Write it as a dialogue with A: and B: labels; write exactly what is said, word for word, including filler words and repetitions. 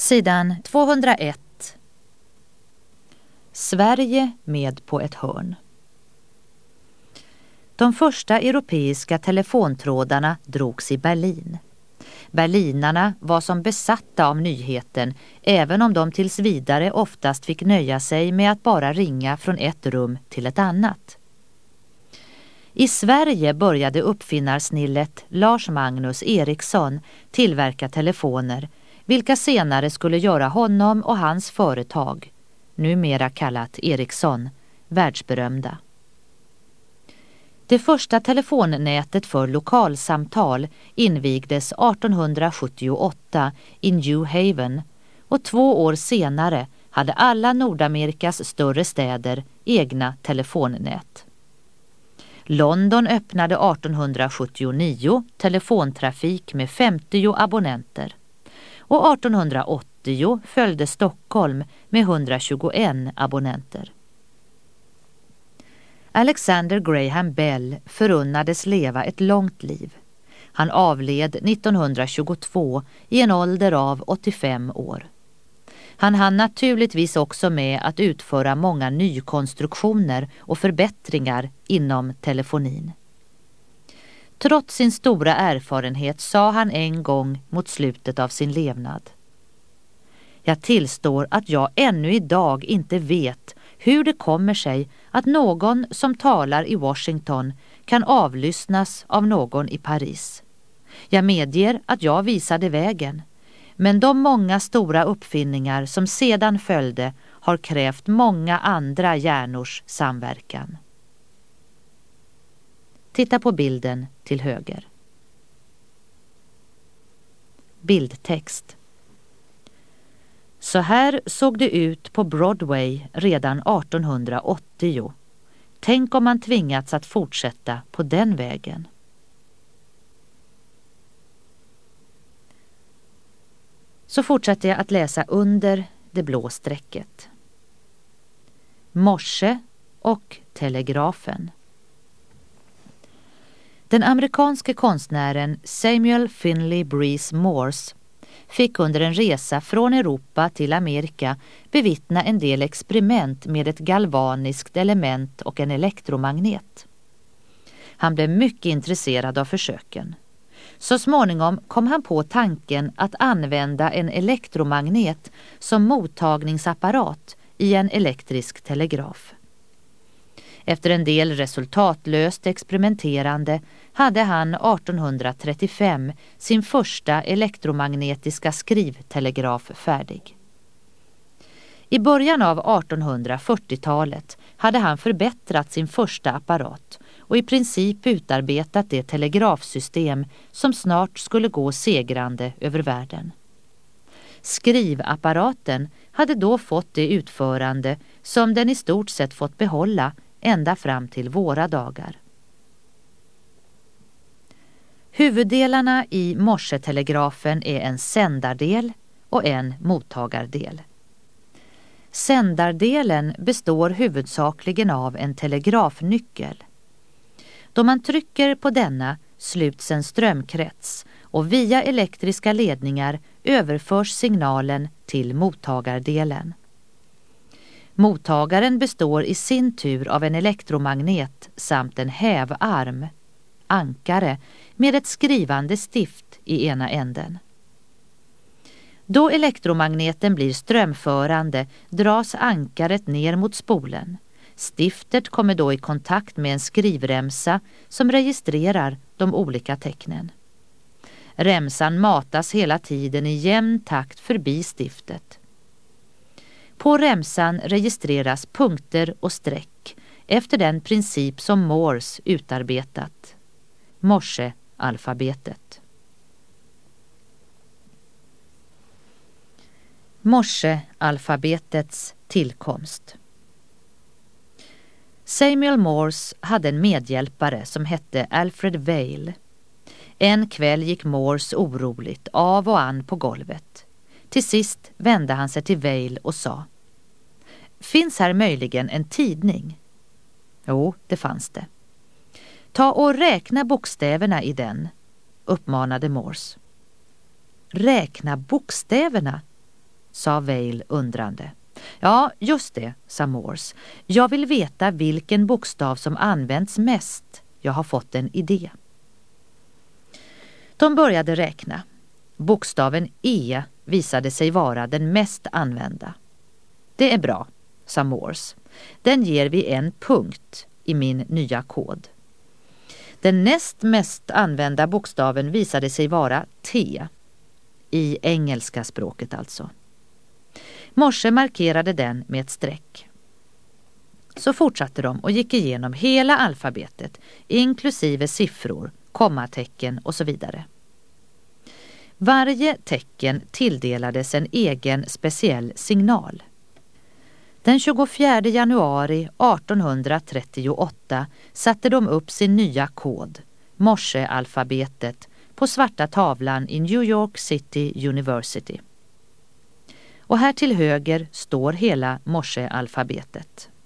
A: Sidan tvåhundraett. Sverige med på ett hörn. De första europeiska telefontrådarna drogs i Berlin. Berlinarna var som besatta av nyheten, även om de tills vidare oftast fick nöja sig med att bara ringa från ett rum till ett annat. I Sverige började uppfinnarsnillet Lars Magnus Eriksson tillverka telefoner, vilka senare skulle göra honom och hans företag, numera kallat Ericsson, världsberömda. Det första telefonnätet för lokalsamtal invigdes artonhundrasjuttioåtta i New Haven och två år senare hade alla Nordamerikas större städer egna telefonnät. London öppnade artonhundrasjuttionio telefontrafik med femtio abonnenter och artonhundraåttio följde Stockholm med etthundratjugoett abonnenter. Alexander Graham Bell förunnades leva ett långt liv. Han avled nittonhundratjugotvå i en ålder av åttiofem år. Han hann naturligtvis också med att utföra många nykonstruktioner och förbättringar inom telefonin. Trots sin stora erfarenhet sa han en gång mot slutet av sin levnad: "Jag tillstår att jag ännu idag inte vet hur det kommer sig att någon som talar i Washington kan avlyssnas av någon i Paris. Jag medger att jag visade vägen, men de många stora uppfinningar som sedan följde har krävt många andra hjärnors samverkan." Titta på bilden till höger. Bildtext. Så här såg det ut på Broadway redan artonhundraåttio. Tänk om man tvingats att fortsätta på den vägen. Så fortsätter jag att läsa under det blå strecket. Morse och telegrafen. Den amerikanske konstnären Samuel Finley Breese Morse fick under en resa från Europa till Amerika bevittna en del experiment med ett galvaniskt element och en elektromagnet. Han blev mycket intresserad av försöken. Så småningom kom han på tanken att använda en elektromagnet som mottagningsapparat i en elektrisk telegraf. Efter en del resultatlöst experimenterande hade han artonhundratrettiofem sin första elektromagnetiska skrivtelegraf färdig. I början av artonhundrafyrtiotalet hade han förbättrat sin första apparat och i princip utarbetat det telegrafsystem som snart skulle gå segrande över världen. Skrivapparaten hade då fått det utförande som den i stort sett fått behålla ända fram till våra dagar. Huvuddelarna i morsetelegrafen är en sändardel och en mottagardel. Sändardelen består huvudsakligen av en telegrafnyckel. Då man trycker på denna sluts en strömkrets och via elektriska ledningar överförs signalen till mottagardelen. Mottagaren består i sin tur av en elektromagnet samt en hävarm, ankare, med ett skrivande stift i ena änden. Då elektromagneten blir strömförande dras ankaret ner mot spolen. Stiftet kommer då i kontakt med en skrivremsa som registrerar de olika tecknen. Remsan matas hela tiden i jämn takt förbi stiftet. På remsan registreras punkter och streck efter den princip som Morse utarbetat. Morse-alfabetet. Morse-alfabetets tillkomst. Samuel Morse hade en medhjälpare som hette Alfred Vail. En kväll gick Morse oroligt av och an på golvet. Till sist vände han sig till Vail och sa: "Finns här möjligen en tidning?" Jo, det fanns det. "Ta och räkna bokstäverna i den", uppmanade Morse. Räkna bokstäverna? sa Vail undrande. Ja, just det, sa Morse. Jag vill veta vilken bokstav som används mest. Jag har fått en idé. De började räkna. Bokstaven E visade sig vara den mest använda. Det är bra, sa Morse. Den ger vi en punkt i min nya kod. Den näst mest använda bokstaven visade sig vara T. I engelska språket alltså. Morse markerade den med ett streck. Så fortsatte de och gick igenom hela alfabetet, inklusive siffror, kommatecken och så vidare. Varje tecken tilldelades en egen speciell signal. Den tjugofjärde januari artonhundratrettioåtta satte de upp sin nya kod, Morse-alfabetet, på svarta tavlan i New York City University. Och här till höger står hela Morse-alfabetet.